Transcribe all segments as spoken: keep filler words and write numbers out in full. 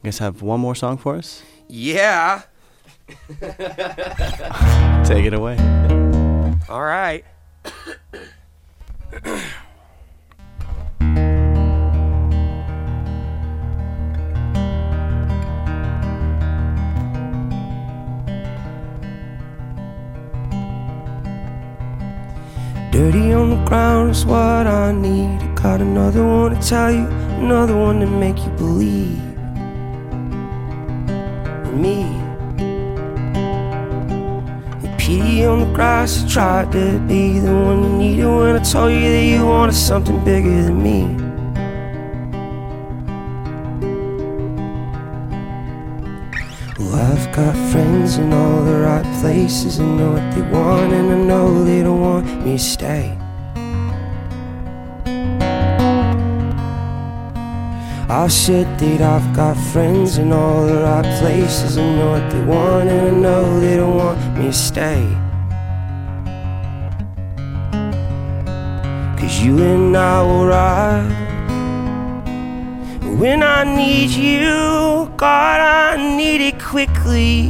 guys have one more song for us? Yeah. Take it away. All right. Dirty on the ground is what I need. I got another one to tell you, another one to make you believe in me. And pee on the grass, I tried to be the one you needed when I told you that you wanted something bigger than me. Well, I've got friends in all the right places and know what they want, and I know they don't want me to stay. I said that I've got friends in all the right places and know what they want, and I know they don't want me to stay. Cause you and I will ride when I need you, God, I need it quickly.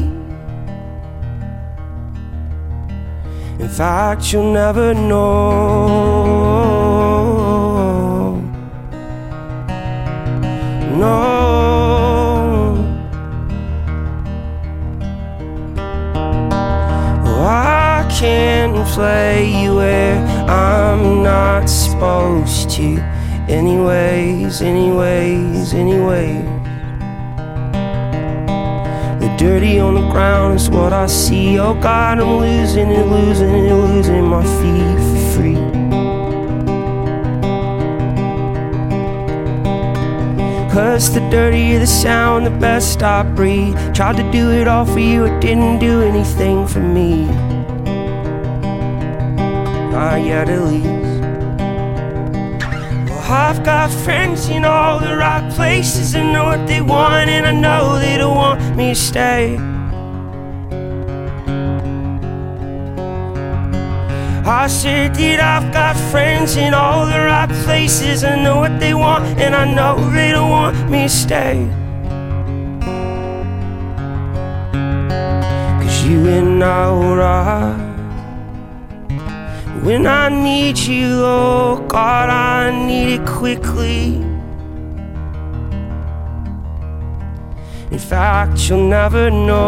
In fact, you'll never know. No. Oh, I can't play you where I'm not supposed to. Anyways, anyways, anyways. The dirty on the ground is what I see. Oh God, I'm losing and losing and losing my feet for free. Cause the dirtier the sound, the best I breathe. Tried to do it all for you, it didn't do anything for me. Not yet at least. I've got friends in all the right places and know what they want, and I know they don't want me to stay. I said that I've got friends in all the right places and know what they want, and I know they don't want me to stay. Cause you and I will ride when I need you, oh God, I need it quickly. In fact, you'll never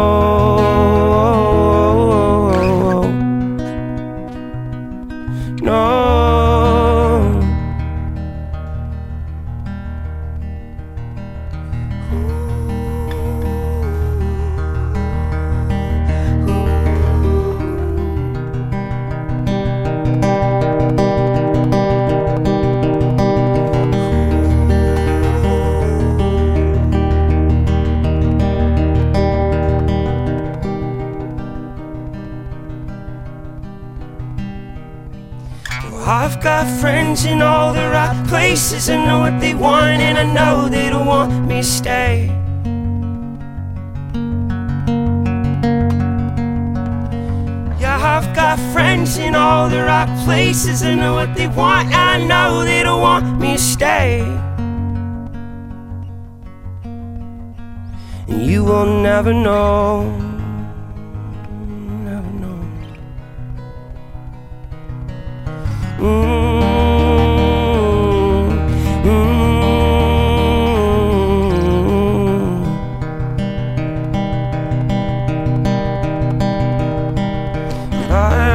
know. No. I've got friends in all the right places and know what they want, and I know they don't want me to stay. Yeah, I've got friends in all the right places and know what they want, and I know they don't want me to stay. And you will never know. Mm-hmm. Mm-hmm. I